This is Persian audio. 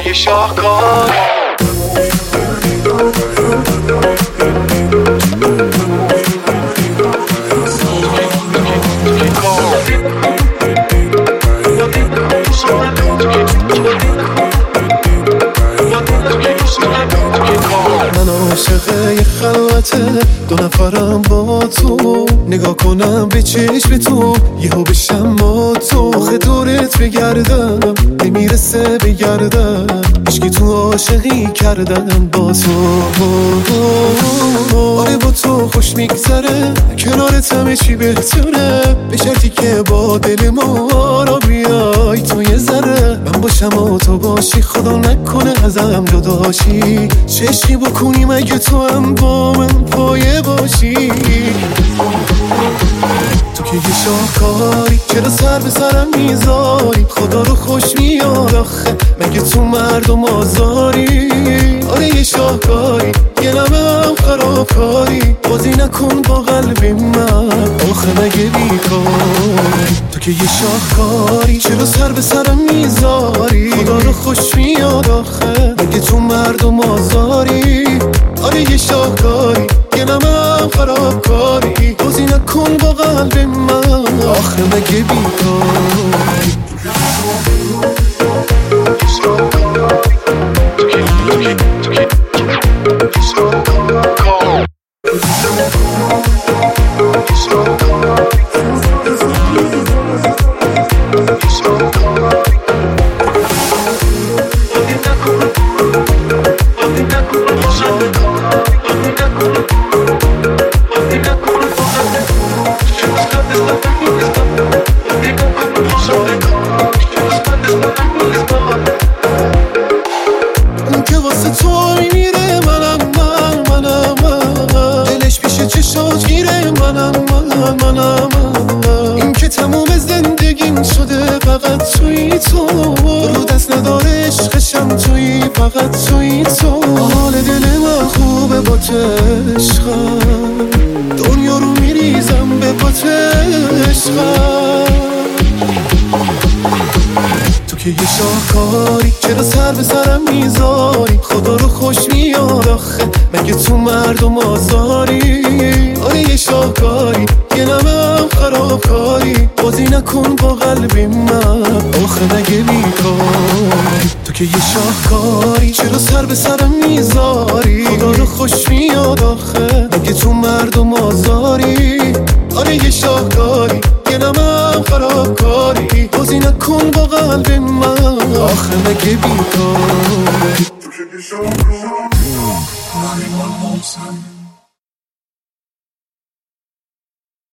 یه شاهکار من عاشق یه خلوته دو نفرم با تو نگاه کنم به چشم تو یهو بشم با تو آخه دورت بگردم نمیرسه بگردم عشقی تو عاشقی کردم با تو آره با تو خوش میگذره کنارت همه چی بهتره به شرطی که با دل ما را بیای تو یه ذره من باشم و تو باشی خدا نکنه ازم جداشی چشمی بکنیم اگه تو هم با من پایه باشی تو که یه شاهکاری چرا سر به سرم میذاری خدا رو خوش میاد آخه مگه تو مردم آزاری آره یه شاهکاری یه نمه هم خرابکاری بازی نکن با قلب من آخه مگه بیکاری تو که یه شاهکاری چرا سر به سرم میذاری خدا رو خوش میاد آخه مگه تو مردم آزاری آره یه شاهکاری یه نمه هم خرابکاری بازی نکن با قلب من آخه مگه بیکاری اون که واسه تو میمیره منم دلش پیش چشات گیره منم این که تموم زندگیم شده فقط توی تو رو دست نداره عشقشم توی فقط توی تو حال دل من خوبه با عشقم دنیا رو میریزم به پات عشقم تو که یه شاهکاری چرا سر به سرم میذاری خدا رو خوش میاد آخه مگه تو مردم آزاری آره یه شاهکاری یه نمه هم خرابکاری بازی نکن با قلب من آخه مگه بیکاری تو که یه شاهکاری چرا سر به سرم میذاری خدا رو خوش میاد آخه مگه تو مردم آزاری آره یه شاهکاری یه نمه هم خرابکاری بازی نکن با قلب من آخه مگه بیکاری